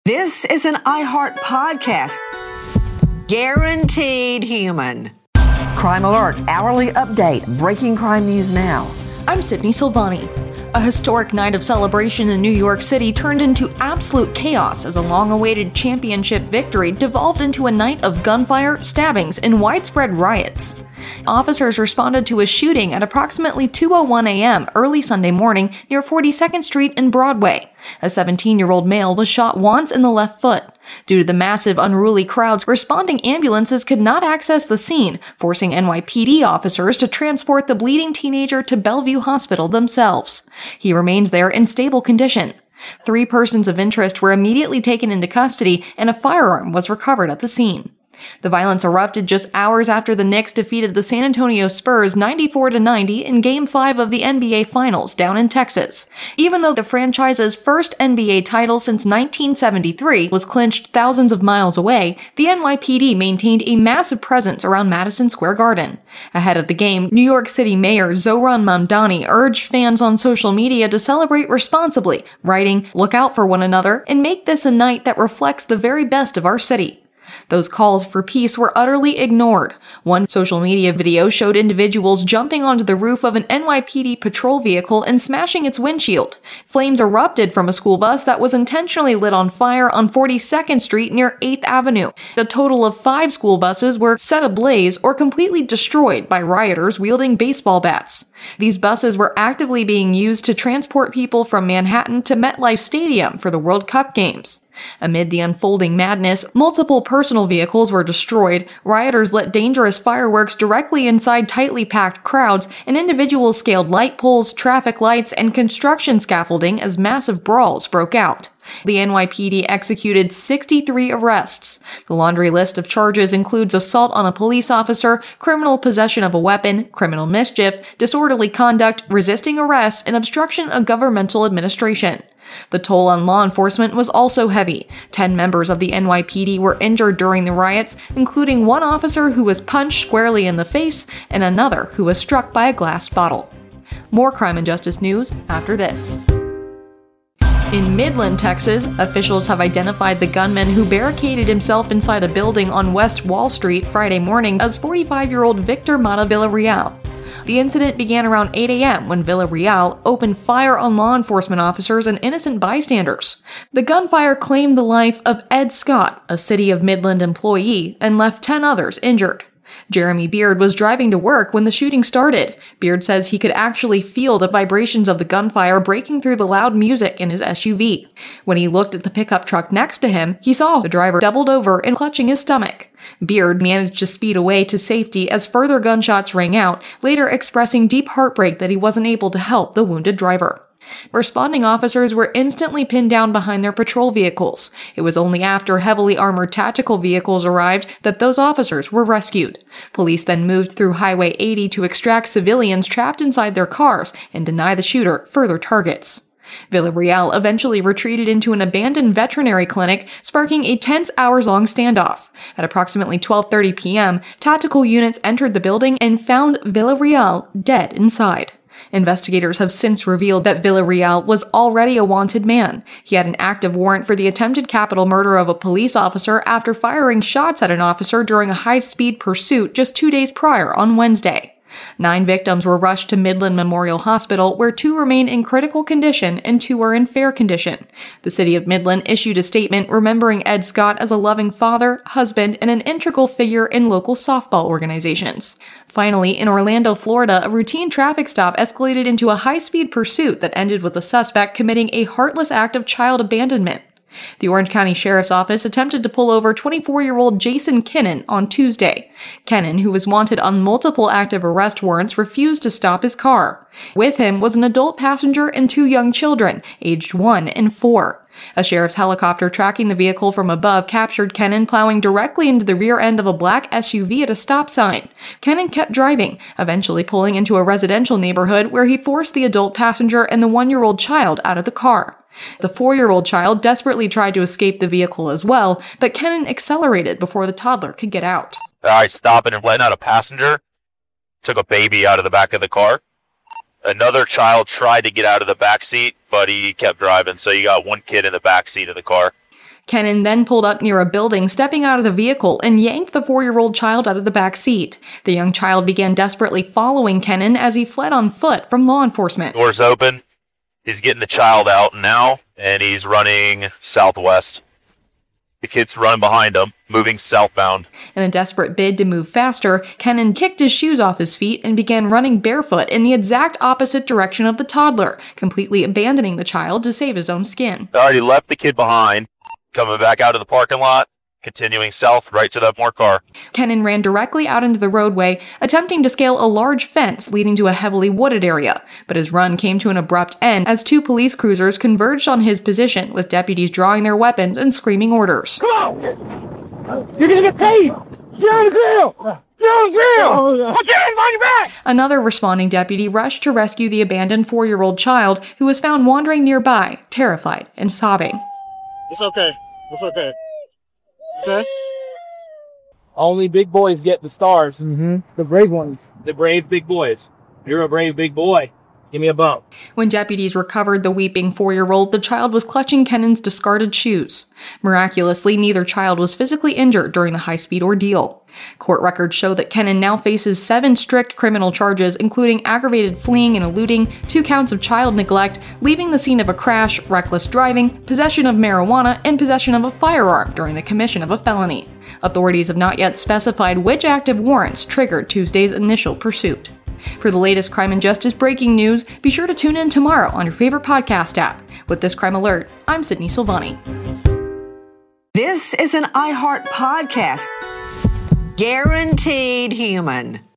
This is an iHeart podcast. Guaranteed human. Crime Alert, hourly update, breaking crime news now. I'm Sydney Silvani. A historic night of celebration in New York City turned into absolute chaos as a long-awaited championship victory devolved into a night of gunfire, stabbings, and widespread riots. Officers responded to a shooting at approximately 2:01 a.m. early Sunday morning near 42nd Street and Broadway. A 17-year-old male was shot once in the left foot. Due to the massive, unruly crowds, responding ambulances could not access the scene, forcing NYPD officers to transport the bleeding teenager to Bellevue Hospital themselves. He remains there in stable condition. 3 persons of interest were immediately taken into custody, and a firearm was recovered at the scene. The violence erupted just hours after the Knicks defeated the San Antonio Spurs 94-90 in Game 5 of the NBA Finals down in Texas. Even though the franchise's first NBA title since 1973 was clinched thousands of miles away, the NYPD maintained a massive presence around Madison Square Garden. Ahead of the game, New York City Mayor Zohran Mamdani urged fans on social media to celebrate responsibly, writing, "Look out for one another, and make this a night that reflects the very best of our city." Those calls for peace were utterly ignored. One social media video showed individuals jumping onto the roof of an NYPD patrol vehicle and smashing its windshield. Flames erupted from a school bus that was intentionally lit on fire on 42nd Street near 8th Avenue. A total of 5 school buses were set ablaze or completely destroyed by rioters wielding baseball bats. These buses were actively being used to transport people from Manhattan to MetLife Stadium for the World Cup games. Amid the unfolding madness, multiple personal vehicles were destroyed, rioters lit dangerous fireworks directly inside tightly packed crowds, and individuals scaled light poles, traffic lights, and construction scaffolding as massive brawls broke out. The NYPD executed 63 arrests. The laundry list of charges includes assault on a police officer, criminal possession of a weapon, criminal mischief, disorderly conduct, resisting arrest, and obstruction of governmental administration. The toll on law enforcement was also heavy. 10 members of the NYPD were injured during the riots, including one officer who was punched squarely in the face and another who was struck by a glass bottle. More crime and justice news after this. In Midland, Texas, officials have identified the gunman who barricaded himself inside a building on West Wall Street Friday morning as 45-year-old Victor Mata Villarreal. The incident began around 8 a.m. when Villarreal opened fire on law enforcement officers and innocent bystanders. The gunfire claimed the life of Ed Scott, a City of Midland employee, and left 10 others injured. Jeremy Beard was driving to work when the shooting started. Beard says he could actually feel the vibrations of the gunfire breaking through the loud music in his SUV. When he looked at the pickup truck next to him, he saw the driver doubled over and clutching his stomach. Beard managed to speed away to safety as further gunshots rang out, later expressing deep heartbreak that he wasn't able to help the wounded driver. Responding officers were instantly pinned down behind their patrol vehicles. It was only after heavily armored tactical vehicles arrived that those officers were rescued. Police then moved through Highway 80 to extract civilians trapped inside their cars and deny the shooter further targets. Villarreal eventually retreated into an abandoned veterinary clinic, sparking a tense hours-long standoff. At approximately 12:30 p.m., tactical units entered the building and found Villarreal dead inside. Investigators have since revealed that Villarreal was already a wanted man. He had an active warrant for the attempted capital murder of a police officer after firing shots at an officer during a high-speed pursuit just 2 days prior on Wednesday. 9 victims were rushed to Midland Memorial Hospital, where 2 remain in critical condition and 2 are in fair condition. The City of Midland issued a statement remembering Ed Scott as a loving father, husband, and an integral figure in local softball organizations. Finally, in Orlando, Florida, a routine traffic stop escalated into a high-speed pursuit that ended with a suspect committing a heartless act of child abandonment. The Orange County Sheriff's Office attempted to pull over 24-year-old Jason Kennan on Tuesday. Kennan, who was wanted on multiple active arrest warrants, refused to stop his car. With him was an adult passenger and 2 young children, aged 1 and 4. A sheriff's helicopter tracking the vehicle from above captured Kennan plowing directly into the rear end of a black SUV at a stop sign. Kennan kept driving, eventually pulling into a residential neighborhood where he forced the adult passenger and the 1-year-old child out of the car. The 4-year-old child desperately tried to escape the vehicle as well, but Kennan accelerated before the toddler could get out. Alright, stopping and letting out a passenger. Took a baby out of the back of the car. Another child tried to get out of the back seat, but he kept driving, so you got 1 kid in the back seat of the car. Kennan then pulled up near a building, stepping out of the vehicle and yanked the 4-year-old child out of the back seat. The young child began desperately following Kennan as he fled on foot from law enforcement. Doors open. He's getting the child out now, and he's running southwest. The kid's running behind him, moving southbound. In a desperate bid to move faster, Kennan kicked his shoes off his feet and began running barefoot in the exact opposite direction of the toddler, completely abandoning the child to save his own skin. Already left the kid behind, coming back out of the parking lot, continuing south right to that more car. Kennan ran directly out into the roadway, attempting to scale a large fence leading to a heavily wooded area, but his run came to an abrupt end as 2 police cruisers converged on his position, with deputies drawing their weapons and screaming orders. Come on! You're gonna get paid! Get on the grill! Get on the grill! Put your hands on your back! Another responding deputy rushed to rescue the abandoned 4-year-old child, who was found wandering nearby, terrified and sobbing. It's okay. It's okay. Okay. Only big boys get the stars. The brave ones. The brave big boys. You're a brave big boy. Give me a bump. When deputies recovered the weeping 4-year-old, the child was clutching Kennan's discarded shoes. Miraculously, neither child was physically injured during the high-speed ordeal. Court records show that Kennan now faces 7 strict criminal charges, including aggravated fleeing and eluding, 2 counts of child neglect, leaving the scene of a crash, reckless driving, possession of marijuana, and possession of a firearm during the commission of a felony. Authorities have not yet specified which active warrants triggered Tuesday's initial pursuit. For the latest crime and justice breaking news, be sure to tune in tomorrow on your favorite podcast app. With this Crime Alert, I'm Sydney Silvani. This is an iHeart podcast. Guaranteed human.